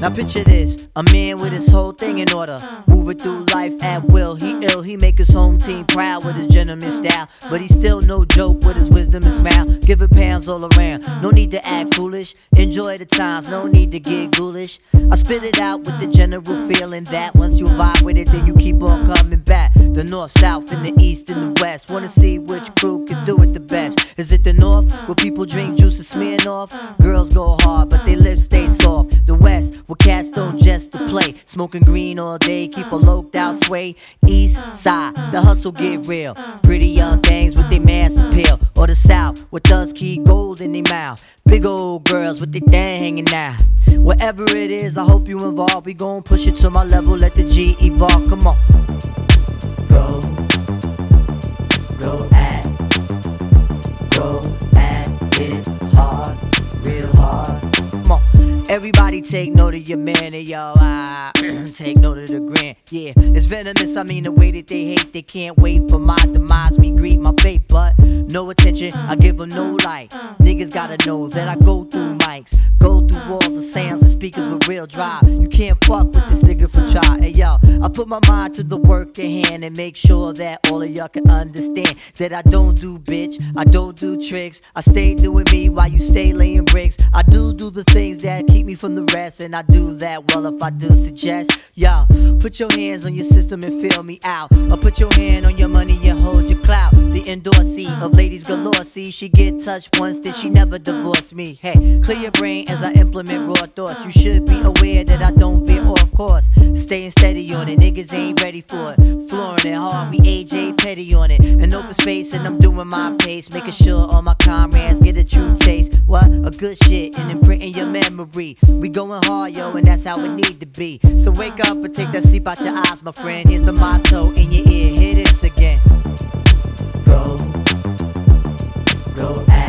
Now picture this, a man with his whole thing in order, moving through life at will. He ill, he make his home team proud with his gentleman style, but he still no joke with his wisdom and smile. Giving pounds all around, no need to act foolish. Enjoy the times, no need to get ghoulish. I spit it out with the general feeling that once you vibe with it, then you keep on coming back. The north, south, and the east and the west. Wanna see which crew can do it the best. Is it the north, where people drink juice and smearing off? Girls go hard, but they lips stay soft. The west, where cats don't just to play, smoking green all day, keep a loped out sway. East side, the hustle get real. Pretty young things with their mass appeal. Or the south, where thugs keep gold in their mouth. Big old girls with their thing hanging out. Whatever it is, I hope you involved. We gon' push it to my level, let the G evolve. Come on. Go at it hard, real hard. Come on. Everybody take note of your man and yo, take note of the grand. Yeah, it's venomous, I mean the way that they hate. They can't wait for my demise, me greet my fate. But no attention, I give them no light. Niggas gotta know that I go through mics, go through walls of sounds and speakers with real drive. You can't fuck with this nigga for try. Hey yo, I put my mind to the work at hand and make sure that all of y'all can understand that I don't do bitch, I don't do tricks. I stay doing me while you stay laying bricks. I do the things that keep me from the rest, and I do that well if I do suggest. Yo, put your hands on your system and feel me out. Or put your hand on your money and hold your clout. The endorsee of ladies galore. See, she get touched once, then she never divorce me. Hey, clear your brain as I implement raw thoughts. You should be aware that I don't veer off course. Staying steady on it, niggas ain't ready for it. Flooring it hard, we AJ Petty on it. An open space and I'm doing my pace, making sure all my comrades get a true taste. What? A good shit and imprinting your memory. We going hard, yo, and that's how it need to be. So wake up and take that sleep out your eyes, my friend. Here's the motto in your ear, hear this again. Go at